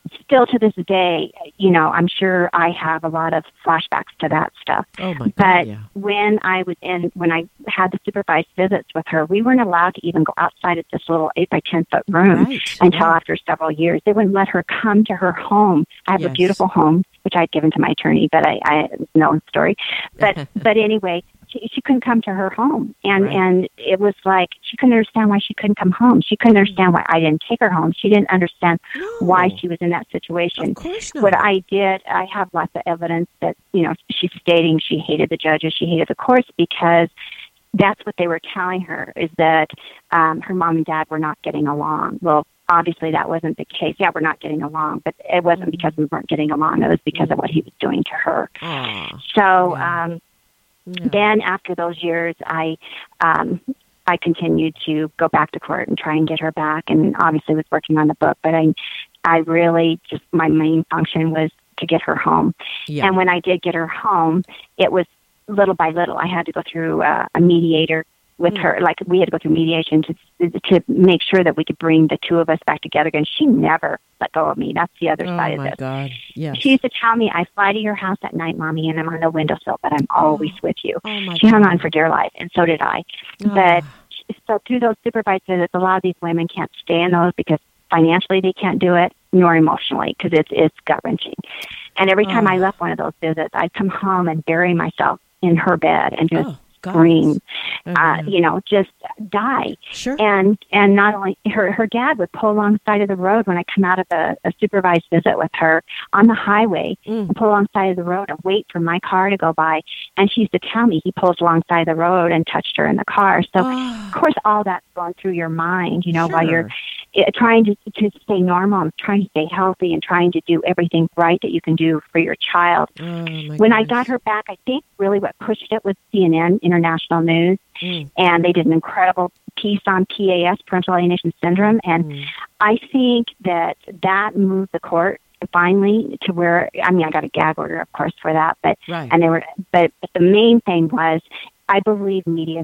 still to this day, you know, I'm sure I have a lot of flashbacks to that stuff. Oh my God! But yeah. when I was in, when I had the supervised visits with her, we weren't allowed to even go outside of this little eight by ten foot room Right. until Yeah. after several years. They wouldn't let her come to her home. I have Yes. a beautiful home, which I'd given to my attorney, but I, I know the story. But but anyway, she, she couldn't come to her home, and Right. and it was like she couldn't understand why she couldn't come home. She couldn't understand why I didn't take her home. She didn't understand No. why she was in that situation. Of course not. What I did, I have lots of evidence that, you know, she's stating she hated the judges, she hated the courts because that's what they were telling her, is that um, her mom and dad were not getting along. Well, obviously that wasn't the case. Yeah, we're not getting along, but it wasn't because we weren't getting along. It was because of what he was doing to her. Aw. So Yeah. um, Yeah. then after those years, I um, I continued to go back to court and try and get her back, and obviously was working on the book. But I, I really just my main function was to get her home. Yeah. And when I did get her home, it was little by little. I had to go through uh, a mediator with Mm. her. Like we had to go through mediation to to make sure that we could bring the two of us back together again. She never let go of me. That's the other Oh side of my this. God! Yes. She used to tell me, I fly to your house at night, Mommy, and I'm on the windowsill, but I'm always with you. Oh my She hung God. on for dear life, and so did I. Oh. But so through those supervised visits, a lot of these women can't stay in those because financially they can't do it, nor emotionally, because it's, it's gut-wrenching. And every time Oh. I left one of those visits, I'd come home and bury myself in her bed and just Oh, God. scream, Oh, uh, yeah. you know, just die. Sure. And and not only her her dad would pull alongside of the road when I come out of a, a supervised visit with her on the highway, Mm. and pull alongside of the road and wait for my car to go by. And she used to tell me he pulls alongside the road and touched her in the car. So Oh. of course all that's going through your mind, you know, while you're Sure. uh, trying to to stay normal and trying to stay healthy and trying to do everything right that you can do for your child. Oh, my When I goodness. got her back, I think really what pushed it was C N N, International News, Mm. and they did an incredible piece on P A S, parental alienation syndrome, and Mm. I think that that moved the court finally to where, I mean, I got a gag order, of course, for that, but Right. and they were, but, but the main thing was, I believe media is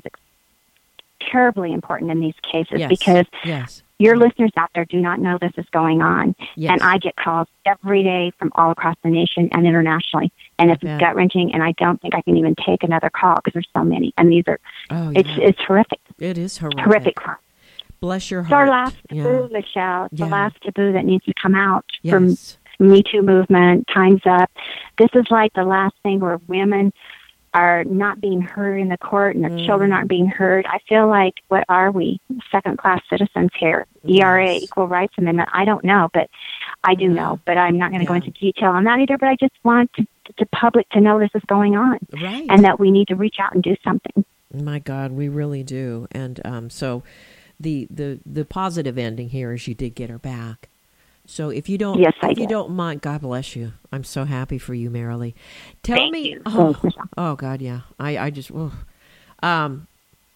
terribly important in these cases Yes. because Yes. your listeners out there do not know this is going on. Yes. And I get calls every day from all across the nation and internationally. And it's bet. gut wrenching, and I don't think I can even take another call because there's so many. And these are, Oh, it's yeah. it's horrific, It is horrific. horrific crime. Bless your It's our heart. last Yeah. taboo, Michelle. It's Yeah. the last taboo that needs to come out from Yes. Me Too movement, Time's Up. This is like the last thing where women are not being heard in the court and their Mm. children aren't being heard. I feel like, what are we? Second-class citizens here. E R A, Yes. Equal Rights Amendment. I don't know, but I do know. But I'm not going to go Yeah. into detail on that either. But I just want to, the public to know this is going on Right. and that we need to reach out and do something. My God, we really do. And um, so the, the the positive ending here is you did get her back. So if you don't, Yes, I if you did. don't mind, God bless you. I'm so happy for you, Marilee. Tell Thank me, you. oh, Thanks, Michelle. oh God, yeah. I, I just, oh. um,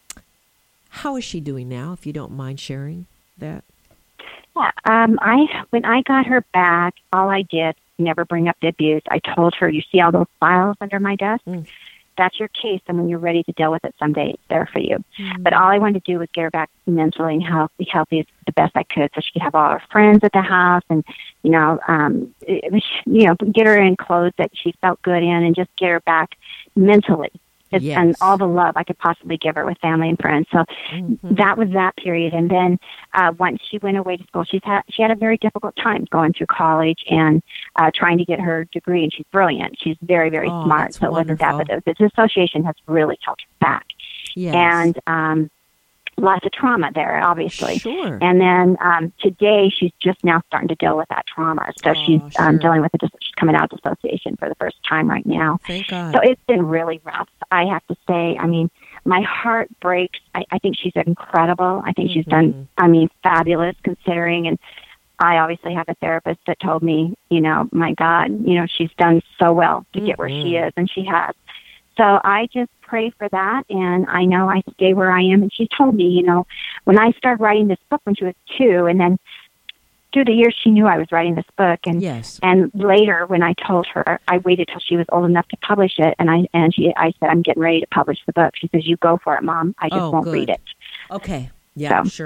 how is she doing now? If you don't mind sharing that. Yeah, um, I when I got her back, all I did, never bring up the abuse. I told her, you see all those files under my desk? Mm. That's your case, and when you're ready to deal with it someday, it's there for you. Mm. But all I wanted to do was get her back mentally and healthy, healthy as the best I could, so she could have all her friends at the house, and you know, um, it was, you know, get her in clothes that she felt good in, and just get her back mentally. It's, Yes. And all the love I could possibly give her with family and friends. So Mhm. that was that period. And then uh, once she went away to school, she's had she had a very difficult time going through college and uh, trying to get her degree. And she's brilliant. She's very, very Oh, smart. that's So it wasn't that, wonderful. but the disassociation has really held her back. Yes. And um, lots of trauma there, obviously. Sure. And then um, today, she's just now starting to deal with that trauma. So Oh, she's sure. um, dealing with it. She's coming out of dissociation for the first time right now. Thank God. So it's been really rough, I have to say. I mean, my heart breaks. I, I think she's incredible. I think she's Mhm. done, I mean, fabulous considering. And I obviously have a therapist that told me, you know, my God, you know, she's done so well to get where she Mhm. is, and she has. So I just pray for that, and I know I stay where I am. And she told me, you know, when I started writing this book when she was two, and then through the years she knew I was writing this book, and Yes. and later when I told her, I waited till she was old enough to publish it, and I and she I said, I'm getting ready to publish the book. She says, you go for it, Mom. I just Oh, won't good. read it. Okay. Yeah, So. sure.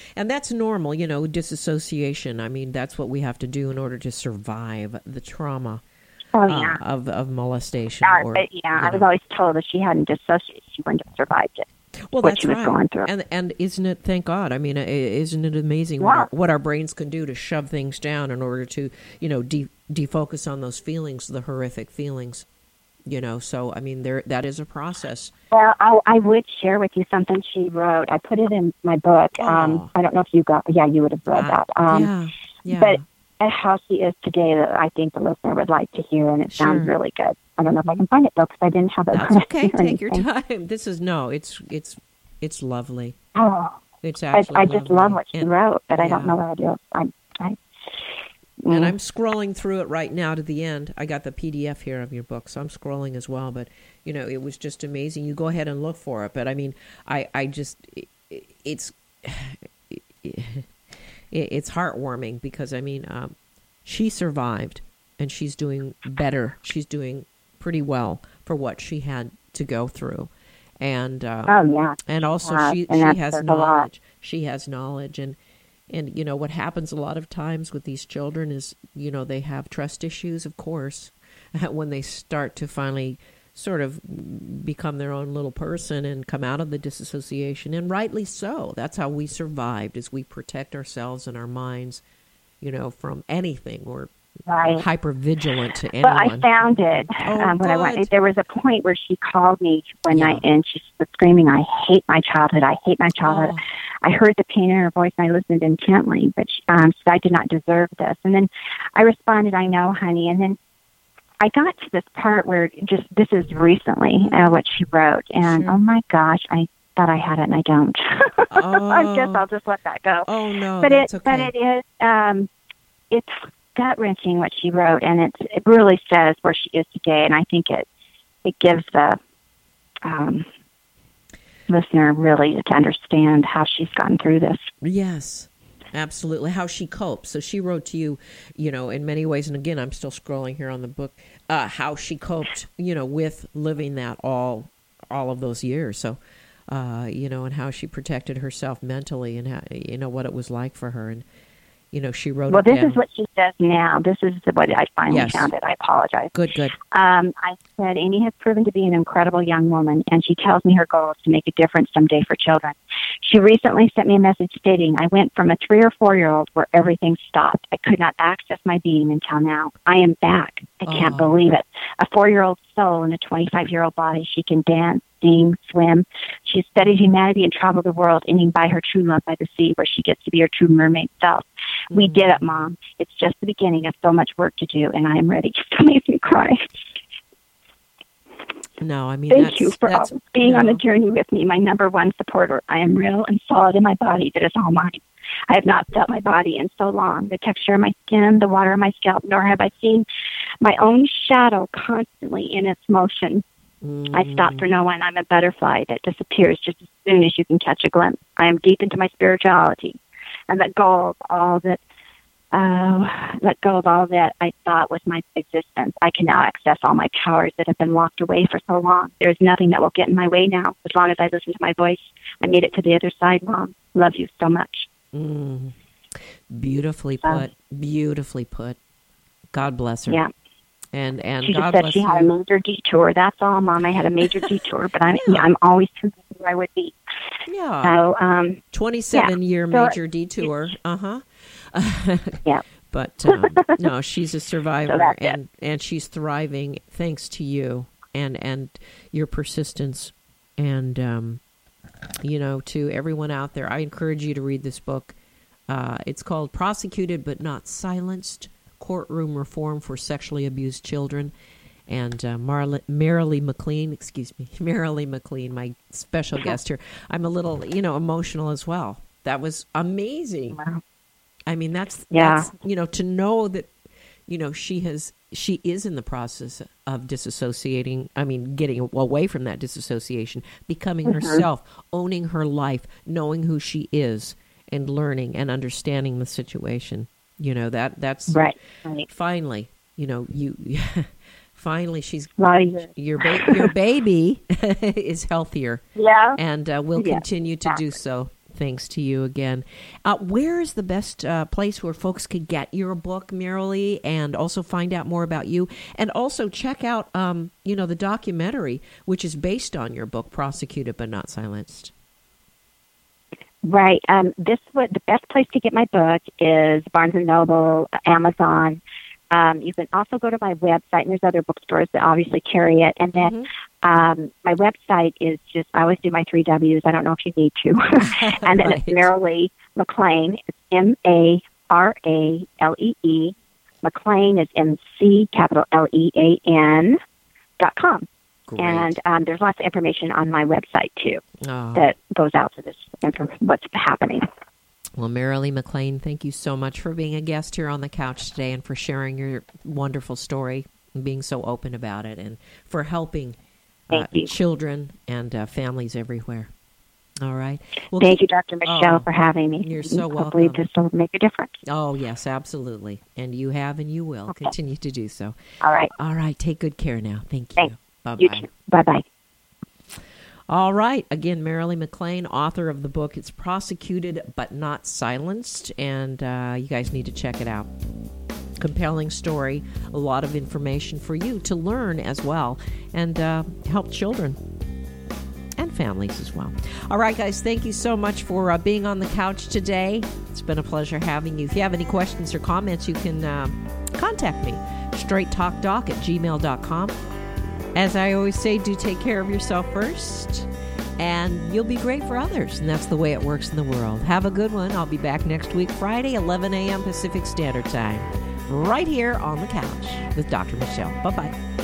And that's normal, you know, disassociation. I mean, that's what we have to do in order to survive the trauma Oh, yeah. uh, of, of molestation. Uh, or, but, yeah, I you was know. always told if she hadn't dissociated, she wouldn't have survived it. Well, what that's she was right. going through. And and isn't it? Thank God. I mean, i- isn't it amazing Yeah. what, our, what our brains can do to shove things down in order to, you know, de- defocus on those feelings, the horrific feelings. You know, so I mean, there that is a process. Well, I, I would share with you something she wrote. I put it in my book. Oh. Um, I don't know if you got. Yeah, you would have read Uh, that. Um, yeah, yeah. But at how she is today, that I think the listener would like to hear, and it sounds Sure. really good. I don't know if I can find it though, because I didn't have it. That's on okay. or Take your anything. time. This is no. It's it's it's lovely. Oh, It's I, actually. I just lovely. love what she And- wrote, but I yeah. don't know what it is. I, I, And mm. I'm scrolling through it right now to the end. I got the P D F here of your book, so I'm scrolling as well. But, you know, it was just amazing. You go ahead and look for it. But, I mean, I, I just, it, it's, it, it's heartwarming because, I mean, um, she survived and she's doing better. She's doing pretty well for what she had to go through. And, uh, Oh yeah, and also has, she, and she that has says a lot. knowledge. She has knowledge. And, and, you know, what happens a lot of times with these children is, you know, they have trust issues, of course, when they start to finally sort of become their own little person and come out of the disassociation. And rightly so. That's how we survived, is we protect ourselves and our minds, you know, from anything. We're right. hyper vigilant to But I anyone. found it. Oh, um, when I good. went, there was a point where she called me one Yeah. night and she was screaming, "I hate my childhood! I hate my childhood!" Oh. I heard the pain in her voice and I listened intently, but she, um, she said, "I did not deserve this." And then I responded, "I know, honey." And then I got to this part where just this is recently uh, what she wrote, and Sure. oh my gosh, I thought I had it and I don't. I guess Oh. I'll just let that go. Oh, no, but that's it, okay. but it is, um, it's gut wrenching what she wrote, and it's it really says where she is today, and I think it it gives the um, listener really to understand how she's gotten through this. Yes, absolutely. How she copes. So she wrote to you, you know, in many ways, and again, I'm still scrolling here on the book, uh, how she coped, you know, with living that all, all of those years. So, uh, you know, and how she protected herself mentally and how, you know, what it was like for her. And, you know, she wrote Well, it this down. is what she says now. This is what I finally Yes. found it. I apologize. Good, good. Um, I said, Amy has proven to be an incredible young woman, and she tells me her goal is to make a difference someday for children. She recently sent me a message stating, "I went from a three or four-year-old where everything stopped. I could not access my being until now. I am back. I can't Oh. believe it. A four-year-old soul in a twenty-five-year-old body. She can dance, sing, swim. She has studied humanity and traveled the world, ending by her true love by the sea, where she gets to be her true mermaid self. We did it, Mom. It's just the beginning of so much work to do, and I am ready." It makes me cry. No, I mean, Thank that's, you for that's, always being on no. the journey with me, my number one supporter. I am real and solid in my body that is all mine. I have not felt my body in so long, the texture of my skin, the water of my scalp, nor have I seen my own shadow constantly in its motion. Mm. I stop for no one. I'm a butterfly that disappears just as soon as you can catch a glimpse. I am deep into my spirituality and let go of all that Uh, let go of all that I thought was my existence. I can now access all my powers that have been locked away for so long. There is nothing that will get in my way now. As long as I listen to my voice, I made it to the other side, Mom. Love you so much. Mm. Beautifully Um, put. Beautifully put. God bless her. Yeah. And and She God just said bless she you. had a major detour. That's all, Mom. I had a major detour, but I'm Yeah. I'm always who I would be. Yeah. So, um, twenty-seven yeah. year So major detour. Uh huh. yeah. But um, no, she's a survivor, So that's it. and and she's thriving thanks to you and and your persistence, and um, you know, to everyone out there, I encourage you to read this book. Uh, it's called "Prosecuted but Not Silenced: Courtroom Reform for Sexually Abused Children." And uh, Marla, Marilee McLean, excuse me, Marilee McLean, my special guest here. I'm a little, you know, emotional as well. That was amazing. Wow. I mean, that's, Yeah. that's, you know, to know that, you know, she has, she is in the process of disassociating. I mean, getting away from that disassociation, becoming Mhm. herself, owning her life, knowing who she is, and learning and understanding the situation. You know, that that's Right. Right. finally, you know, you, finally she's, A lot of years. your, ba- your baby is healthier Yeah. and uh, will Yeah, continue to do exactly. so. Thanks to you again. Uh, where is the best uh, place where folks could get your book, Marilee, and also find out more about you, and also check out, um, you know, the documentary, which is based on your book, Prosecuted But Not Silenced? Right. Um, this would, the best place to get my book is Barnes and Noble, Amazon. Um, you can also go to my website, and there's other bookstores that obviously carry it. And then mm-hmm. um, my website is just, I always do my three W's. I don't know if you need to. And then right. it's Marilee McLean. It's M A R A L E E. McLean is M C, capital L E A N, dot com. Great. And um, there's lots of information on my website, too, oh. that goes out to this information, what's happening. Well, Marilee McLean, thank you so much for being a guest here on the couch today and for sharing your wonderful story and being so open about it and for helping uh, children and uh, families everywhere. All right. Well, thank keep, you, Doctor Michelle, oh, for having me. You're so welcome. Hopefully this will make a difference. Oh, yes, absolutely. And you have and you will okay. continue to do so. All right. All right. Take good care now. Thank you. Thanks. Bye-bye. You too. Bye-bye. All right. Again, Marilee McLean, author of the book, It's Prosecuted But Not Silenced, and uh, you guys need to check it out. Compelling story, a lot of information for you to learn as well, and uh, help children and families as well. All right, guys, thank you so much for uh, being on the couch today. It's been a pleasure having you. If you have any questions or comments, you can uh, contact me, straight talk doc at gmail dot com. As I always say, do take care of yourself first, and you'll be great for others. And that's the way it works in the world. Have a good one. I'll be back next week, Friday, eleven a.m. Pacific Standard Time, right here on the couch with Doctor Michelle. Bye-bye.